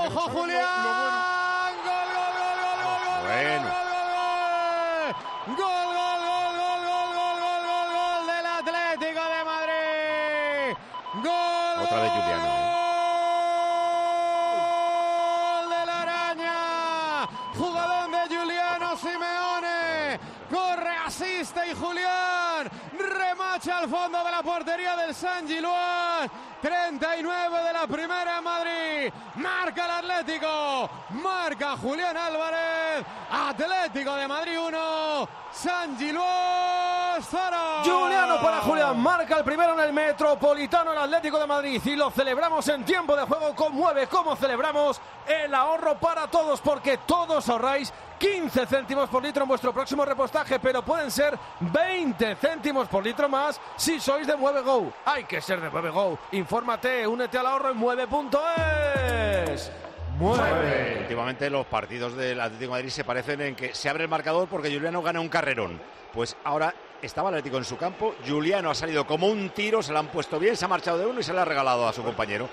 ¡Ojo, Julián! ¡Gol, gol, gol, gol, gol, gol! Bueno. ¡Gol, gol, gol, gol, gol, gol, gol, gol, gol del Atlético de Madrid! ¡Gol! Otra vez Juliano. ¡Gol de la Araña! Jugador de Giuliano Simeone. Corre, asiste y Julián remacha al fondo de la portería del San Giluán. 39 de la primera en Madrid. Marca el Atlético. Marca Julián Álvarez. Atlético de Madrid 1. San Giluán 0. Giuliano para Julián. Marca el primero en el Metropolitano el Atlético de Madrid. Y lo celebramos en tiempo de juego. Conmueve cómo celebramos el ahorro para todos. Porque todos ahorráis 15 céntimos por litro en vuestro próximo repostaje, pero pueden ser 20 céntimos por litro más si sois de MueveGo. Hay que ser de MueveGo. Infórmate, únete al ahorro en mueve.es. Mueve. Últimamente los partidos del Atlético de Madrid se parecen en que se abre el marcador porque Giuliano gana un carrerón. Pues ahora estaba el Atlético en su campo, Giuliano ha salido como un tiro, se lo han puesto bien, se ha marchado de uno y se le ha regalado a su compañero.